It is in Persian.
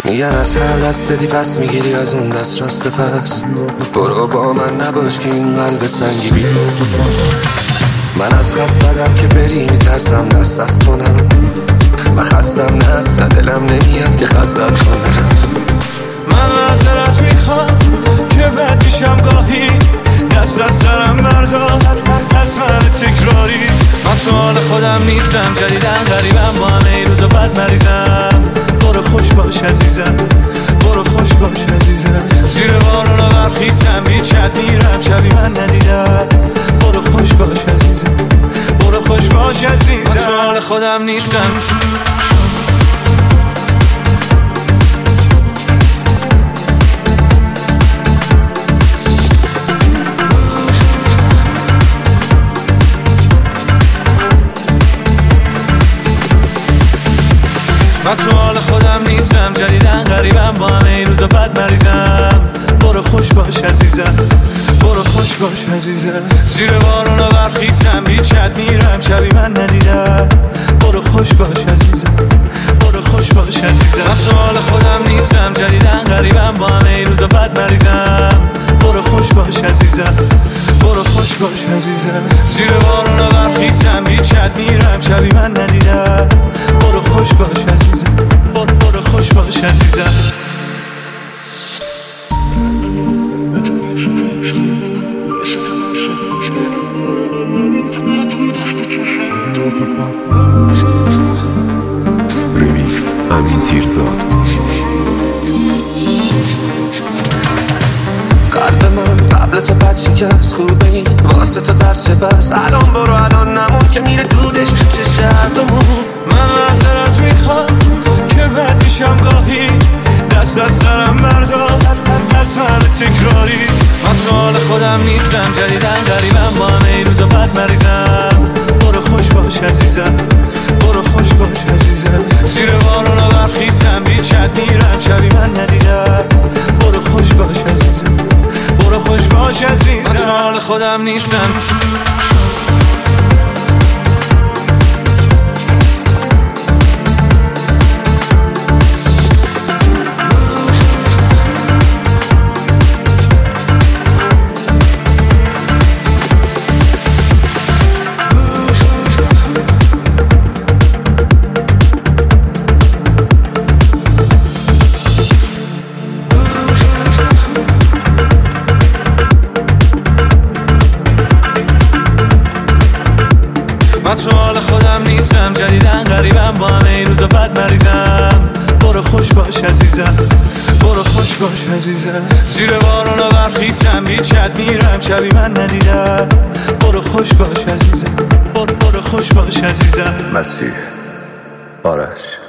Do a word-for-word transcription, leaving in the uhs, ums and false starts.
میگن از هر دست بدی پس میگیری از اون دست راست پس. برو با من نباش که این قلب سنگی بی من از خست بدم که بری میترسم دست دست کنم. من خستم نه اصلا دلم نمیاد که خستت کنم. من معذرت میخوام که بد میشم گاهی، دست از سرم بردار از من تکراری. من تو حال خودم نیستم، جدیدن غریبم، با همه روزا بد مریضم. برو خوش باش عزیزم، برو خوش باش عزیزم. زیر بارونا برخیزم، بیچت میرم شبی من ندیدم. برو خوش باش عزیزم، برو خوش باش عزیزم. من تو حال خودم نیستم. من تو حال خودم نیستم، جدیدن غریبم، با همه روزا بد مریضم. برو خوش باش عزیزم، برو خوش باش عزیزم. زیر بارونا برخیزم، بیچت میرم شبی من ندیدم. برو خوش باش عزیزم، برو خوش باش عزیزم. من تو حال خودم نیستم، جدیدن غریبم، با همه روزا بد مریضم. برو خوش باش عزیزم، برو خوش باش عزیزم. زیر بارونا برخیزم، بیچت میرم شبی من ندیدم. برو خوش باش عزیزم، برو برو خوش باش عزیزم. ریمیکس امین تیرزاد. قلب من قبل تو بد شکست، خوبه این واسه تو درس بس. الان برو الان نمون که میره دودش تو چه شرطمون. من معذرت میخوام که بد میشم گاهی، دست از سرم بردار از من تکراری. من تو حال خودم نیستم، جدیدن غریبم، با همه روزا بد مریضم. برو خوش باش عزیزم، برو خوش باش عزیزم. زیر بارونا برخیزم، بیچت میرم شبی من ندیدم. برو خوش باش عزیزم، برو خوش باش عزیزم. من تو حال خودم نیستم. من تو حال خودم نیستم، جدیدن غریبم، با همه روزا بد مریضم. برو خوش باش عزیزم، برو خوش باش عزیزم. زیر بارونا برخیزم، بیچت میرم شبی من ندیدم. برو خوش باش عزیزم، برو برو خوش باش عزیزم. مسیح آرش.